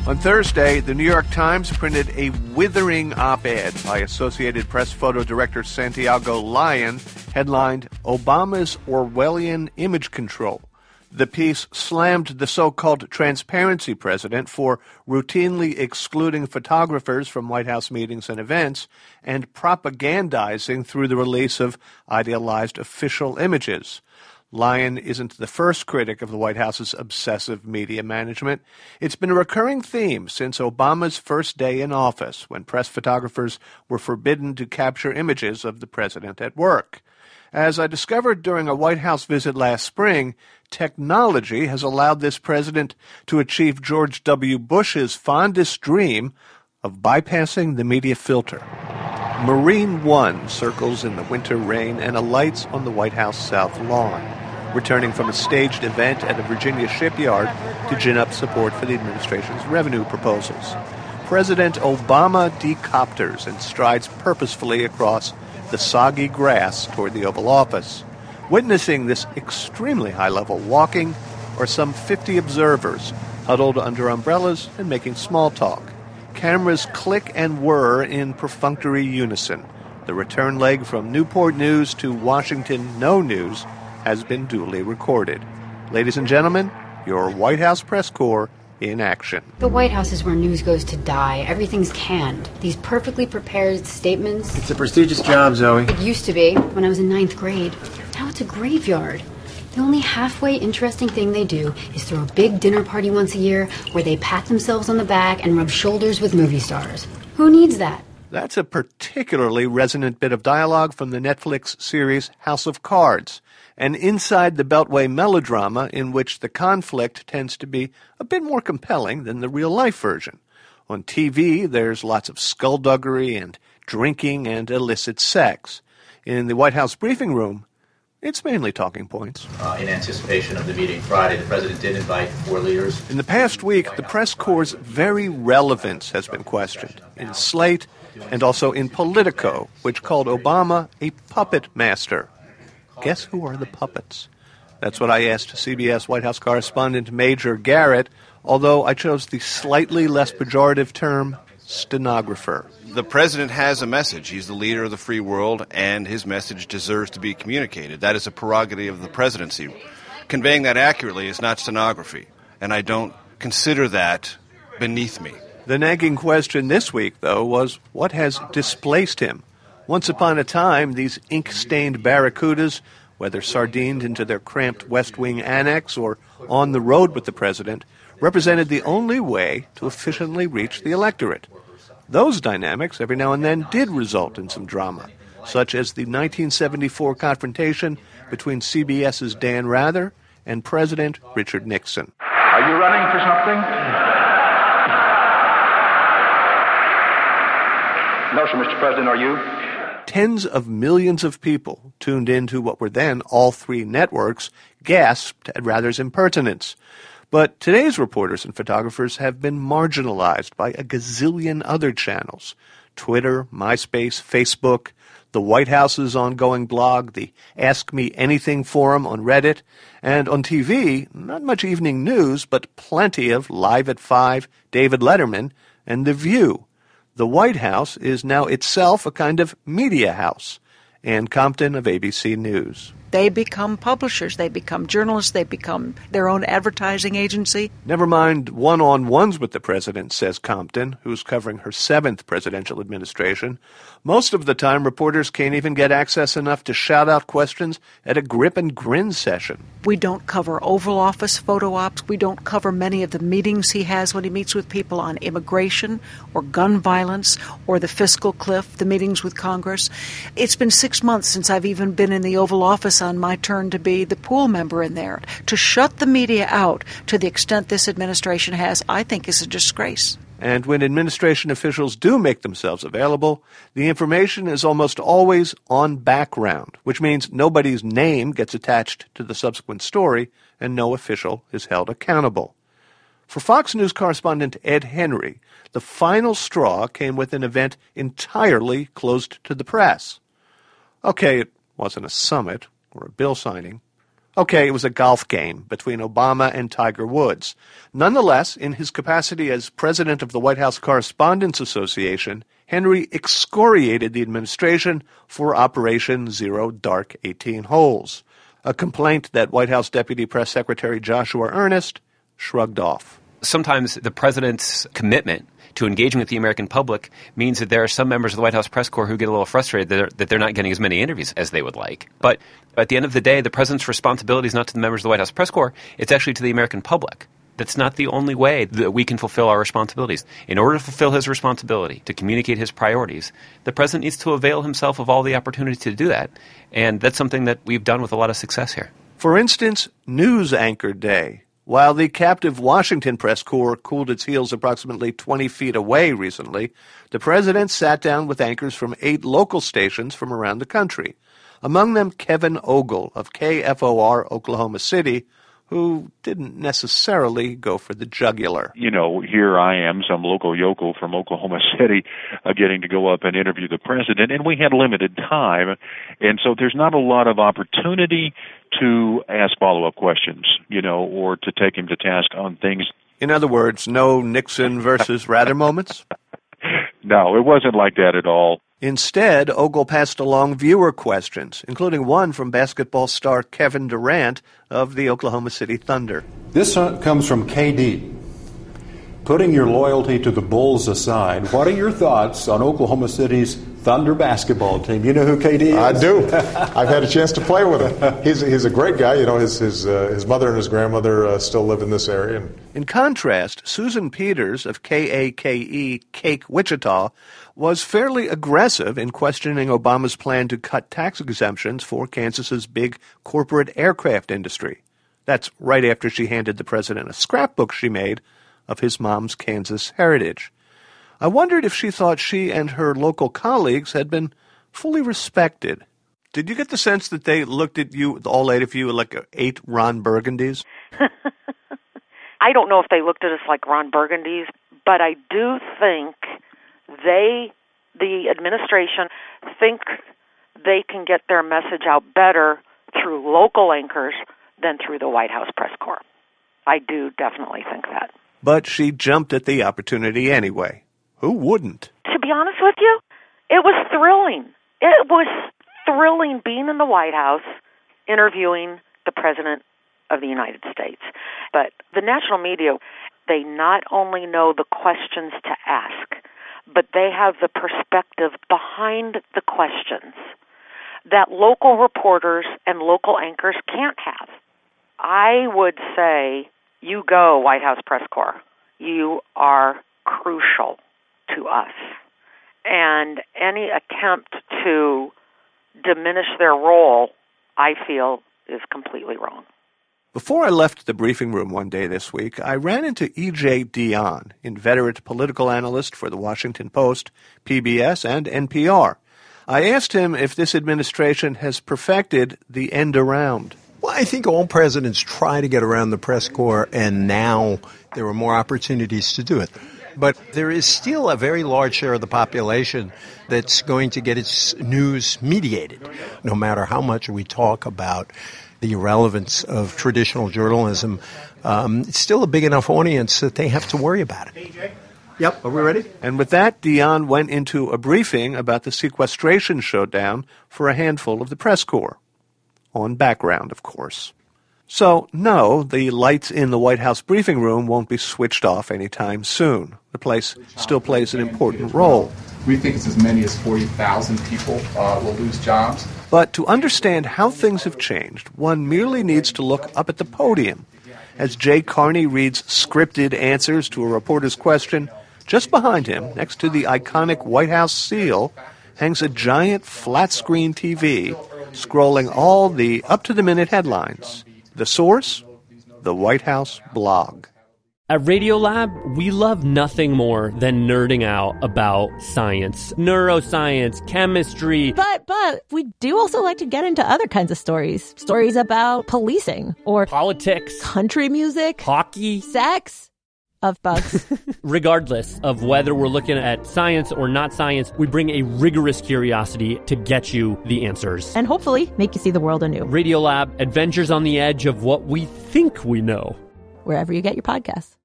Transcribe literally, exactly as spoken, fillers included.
On Thursday, the New York Times printed a withering op-ed by Associated Press photo director Santiago Lyon, headlined, Obama's Orwellian Image Control. The piece slammed the so-called transparency president for routinely excluding photographers from White House meetings and events and propagandizing through the release of idealized official images. Lyon isn't the first critic of the White House's obsessive media management. It's been a recurring theme since Obama's first day in office, when press photographers were forbidden to capture images of the president at work. As I discovered during a White House visit last spring, technology has allowed this president to achieve George W. Bush's fondest dream of bypassing the media filter. Marine One circles in the winter rain and alights on the White House South Lawn, returning from a staged event at a Virginia shipyard to gin up support for the administration's revenue proposals. President Obama decopters and strides purposefully across the soggy grass toward the Oval Office. Witnessing this extremely high-level walking are some fifty observers huddled under umbrellas and making small talk. Cameras click and whir in perfunctory unison. The return leg from Newport News to Washington No News has been duly recorded. Ladies and gentlemen, your White House press corps in action. The White House is where news goes to die. Everything's canned. These perfectly prepared statements. It's a prestigious job, Zoe. It used to be when I was in ninth grade. Now it's a graveyard. The only halfway interesting thing they do is throw a big dinner party once a year where they pat themselves on the back and rub shoulders with movie stars. Who needs that? That's a particularly resonant bit of dialogue from the Netflix series House of Cards, an inside-the-beltway melodrama in which the conflict tends to be a bit more compelling than the real-life version. On T V, there's lots of skullduggery and drinking and illicit sex. In the White House briefing room, it's mainly talking points. Uh, in anticipation of the meeting Friday, the president did invite four leaders. In the past week, the press corps' very relevance has been questioned. In Slate and also in Politico, which called Obama a puppet master. Guess who are the puppets? That's what I asked C B S White House correspondent Major Garrett, although I chose the slightly less pejorative term stenographer. The president has a message. He's the leader of the free world, and his message deserves to be communicated. That is a prerogative of the presidency. Conveying that accurately is not stenography, and I don't consider that beneath me. The nagging question this week, though, was what has displaced him? Once upon a time, these ink-stained barracudas, whether sardined into their cramped West Wing annex or on the road with the president, represented the only way to efficiently reach the electorate. Those dynamics every now and then did result in some drama, such as the nineteen seventy-four confrontation between CBS's Dan Rather and President Richard Nixon. Are you running for something? No, sir, Mister President, are you? Tens of millions of people tuned into what were then all three networks, gasped at Rather's impertinence. But today's reporters and photographers have been marginalized by a gazillion other channels. Twitter, MySpace, Facebook, the White House's ongoing blog, the Ask Me Anything forum on Reddit, and on T V, not much evening news, but plenty of Live at Five, David Letterman, and The View. The White House is now itself a kind of media house. Ann Compton of A B C News. They become publishers, they become journalists, they become their own advertising agency. Never mind one-on-ones with the president, says Compton, who's covering her seventh presidential administration. Most of the time, reporters can't even get access enough to shout out questions at a grip and grin session. We don't cover Oval Office photo ops. We don't cover many of the meetings he has when he meets with people on immigration or gun violence or the fiscal cliff, the meetings with Congress. It's been six months since I've even been in the Oval Office on my turn to be the pool member in there. To shut the media out to the extent this administration has, I think, is a disgrace. And when administration officials do make themselves available, the information is almost always on background, which means nobody's name gets attached to the subsequent story and no official is held accountable. For Fox News correspondent Ed Henry, the final straw came with an event entirely closed to the press. Okay, it wasn't a summit or a bill signing. Okay, it was a golf game between Obama and Tiger Woods. Nonetheless, in his capacity as president of the White House Correspondents Association, Henry excoriated the administration for Operation Zero Dark eighteen Holes, a complaint that White House Deputy Press Secretary Joshua Earnest shrugged off. Sometimes the president's commitment to engaging with the American public means that there are some members of the White House press corps who get a little frustrated that they're, that they're not getting as many interviews as they would like. But at the end of the day, the president's responsibility is not to the members of the White House press corps, it's actually to the American public. That's not the only way that we can fulfill our responsibilities. In order to fulfill his responsibility, to communicate his priorities, the president needs to avail himself of all the opportunities to do that. And that's something that we've done with a lot of success here. For instance, News Anchor Day. While the captive Washington press corps cooled its heels approximately twenty feet away recently, the president sat down with anchors from eight local stations from around the country. Among them, Kevin Ogle of K F O R Oklahoma City, who didn't necessarily go for the jugular. You know, here I am, some local yokel from Oklahoma City, uh, getting to go up and interview the president, and we had limited time, and so there's not a lot of opportunity to ask follow-up questions, you know, or to take him to task on things. In other words, no Nixon versus Rather moments? No, it wasn't like that at all. Instead, Ogle passed along viewer questions, including one from basketball star Kevin Durant of the Oklahoma City Thunder. This comes from K D. Putting your loyalty to the Bulls aside, what are your thoughts on Oklahoma City's Thunder basketball team? You know who K D is? I do. I've had a chance to play with him. He's he's a great guy. You know, his his uh, his mother and his grandmother uh, still live in this area. And in contrast, Susan Peters of K A K E Cake Wichita was fairly aggressive in questioning Obama's plan to cut tax exemptions for Kansas's big corporate aircraft industry. That's right after she handed the president a scrapbook she made of his mom's Kansas heritage. I wondered if she thought she and her local colleagues had been fully respected. Did you get the sense that they looked at you, all eight of you, like eight Ron Burgundys? I don't know if they looked at us like Ron Burgundys, but I do think they, the administration, think they can get their message out better through local anchors than through the White House press corps. I do definitely think that. But she jumped at the opportunity anyway. Who wouldn't? To be honest with you, it was thrilling. It was thrilling being in the White House interviewing the President of the United States. But the national media, they not only know the questions to ask, but they have the perspective behind the questions that local reporters and local anchors can't have. I would say, you go, White House press corps. You are crucial to us. And any attempt to diminish their role, I feel, is completely wrong. Before I left the briefing room one day this week, I ran into E J Dionne, inveterate political analyst for The Washington Post, P B S, and N P R. I asked him if this administration has perfected the end around. Well, I think all presidents try to get around the press corps, and now there are more opportunities to do it. But there is still a very large share of the population that's going to get its news mediated, no matter how much we talk about the irrelevance of traditional journalism. Um, it's still a big enough audience that they have to worry about it. Yep, are we ready? And with that, Dionne went into a briefing about the sequestration showdown for a handful of the press corps. On background, of course. So, no, the lights in the White House briefing room won't be switched off anytime soon. The place still plays an important role. We think it's as many as forty thousand people uh, will lose jobs. But to understand how things have changed, one merely needs to look up at the podium. As Jay Carney reads scripted answers to a reporter's question, just behind him, next to the iconic White House seal, hangs a giant flat-screen T V scrolling all the up-to-the-minute headlines. The source? The White House blog. At Radiolab, we love nothing more than nerding out about science, neuroscience, chemistry. But, but, we do also like to get into other kinds of stories. Stories about policing or politics, country music, hockey, sex. of bugs. Regardless of whether we're looking at science or not science, we bring a rigorous curiosity to get you the answers. And hopefully make you see the world anew. Radiolab, adventures on the edge of what we think we know. Wherever you get your podcasts.